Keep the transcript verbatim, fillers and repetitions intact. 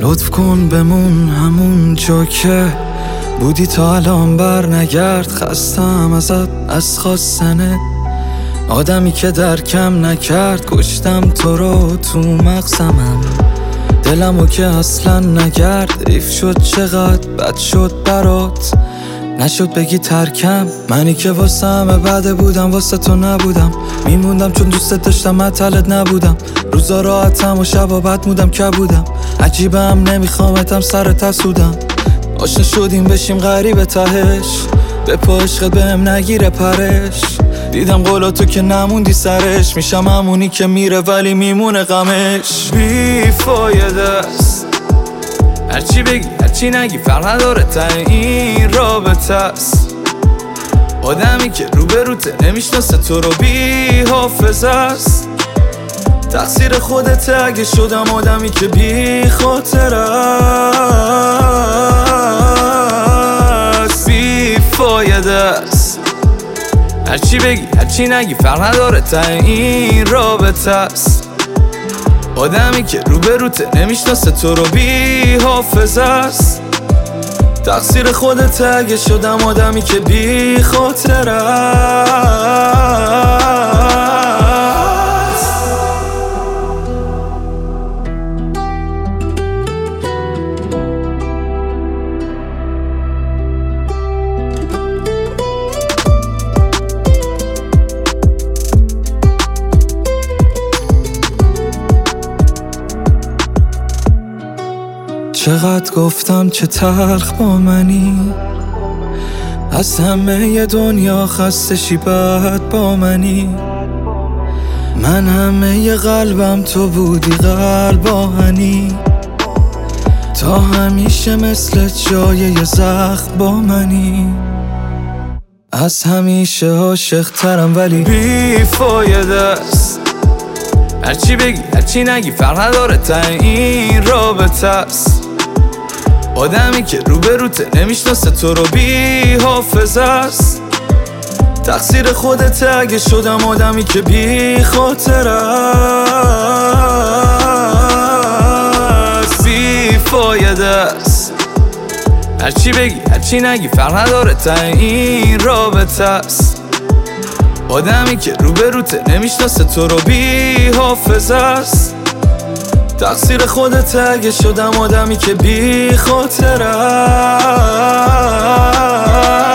لطف کن بمون همون جا که بودی تا الان بر نگرد. خستم ازت از خواستنه آدمی که درکم نکرد. کشتم تو رو تو مغزمم دلمو که اصلا نگرد. ایف شد چقدر بد شد برات نشد بگی ترکم. منی که واسه همه بده بودم واسه تو نبودم. میموندم چون دوستت داشتم معطلت نبودم. روزا راحتم و شبا بد مودم که بودم. عجیبم نمیخوامتم سرت حسودم. آشنا شدیم بشیم غریب تهش به پا عشقت بهم نگیره پرش. دیدم قولا تو که نموندی سرش. میشم همونی که میره ولی میمونه غمش. بی فایده است هرچی بگی هرچی نگی فرق نداره تا این رابطه است. آدمی که روبروته نمیشناسه تو رو بی حافظه است. تقصیر خودته اگه شدم آدمی که بی خاطر است. بی فایده است هرچی بگی هرچی نگی فرق نداره تا این رابطه است. آدمی که روبروته نمیشناسه تو رو بی حافظه است. تقصیر خودته اگه شدم آدمی که بی خاطر است. چقدر گفتم چه تلخ با منی. از همه دنیا خسته شی بعد با منی. من همه قلبم تو بودی قلب آهنی. تا همیشه مثل جای یه زخم با منی. از همیشه عاشق ترم ولی بی فایده است. هرچی بگی هرچی نگی فرق نداره تا این رابطه است. آدمی که روبروته نمیشناسه تو رو بی حافظه است. تقصیر خودته اگه شدم آدمی که بی خاطر است. بی فایده است هرچی بگی هرچی نگی فرق نداره تا این رابطه است. آدمی که روبروته نمیشناسه تو رو بی حافظه است. تقصیر خودته اگه شدم آدمی که بی خاطر است.